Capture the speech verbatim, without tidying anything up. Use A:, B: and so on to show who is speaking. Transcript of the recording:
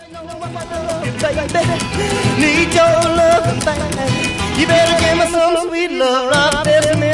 A: Need your love and baby. You better give me some sweet love, love,